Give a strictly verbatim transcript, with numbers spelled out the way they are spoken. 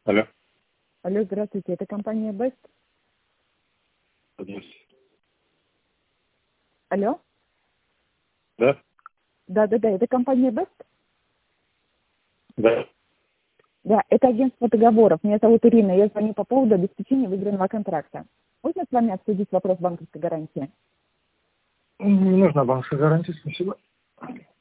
Алло. Алло, здравствуйте, это компания Best? Алло? Да? Да, да, да, это компания Best? Да. Да, это агентство договоров. Меня зовут Ирина, я звоню по поводу обеспечения выигранного контракта. Можно с вами обсудить вопрос банковской гарантии? Не нужна банковская гарантия, спасибо.